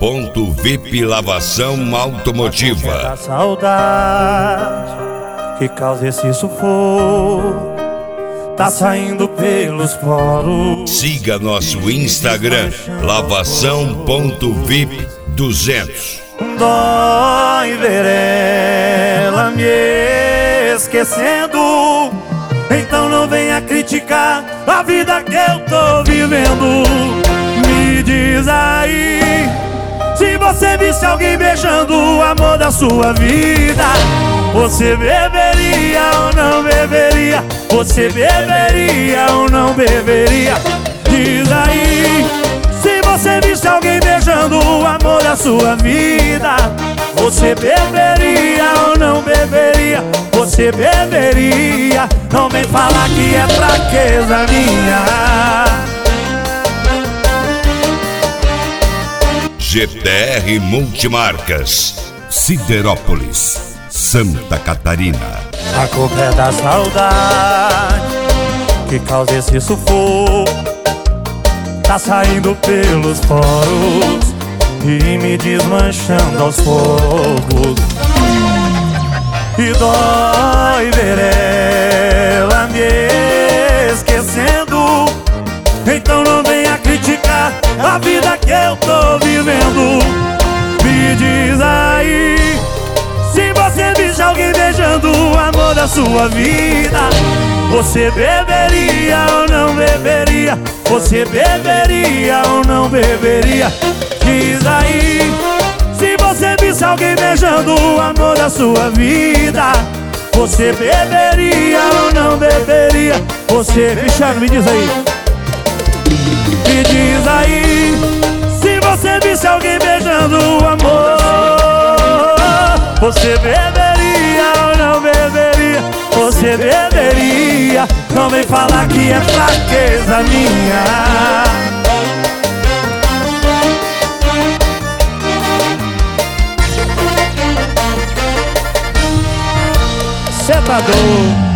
Ponto VIP Lavação Automotiva. Da saudade que causa esse sufoco tá saindo pelos poros. Siga nosso Instagram, lavação.vip200. Dói ver ela me esquecendo, então não venha criticar a vida que eu tô vivendo. Me diz aí, se você visse alguém beijando o amor da sua vida, você beberia ou não beberia? Você beberia ou não beberia? Diz aí, se você visse alguém beijando o amor da sua vida, você beberia ou não beberia? Você beberia? Não vem falar que é fraqueza minha. GTR Multimarcas, Siderópolis, Santa Catarina. A culpa é da saudade que causa esse sufoco, tá saindo pelos poros e me desmanchando aos poucos. E dói ver ela me esquecendo, então não venha criticar a vida que eu tô vivendo. Me diz aí, se você visse alguém beijando o amor da sua vida, você beberia ou não beberia? Você beberia ou não beberia? Diz aí, se você visse alguém beijando o amor da sua vida, você beberia ou não beberia? Você, Cristiano, me diz aí. Me diz aí, se você visse alguém beijando o amor, você beberia ou não beberia? Você beberia? Não vem falar que é fraqueza minha. Cê tá doido?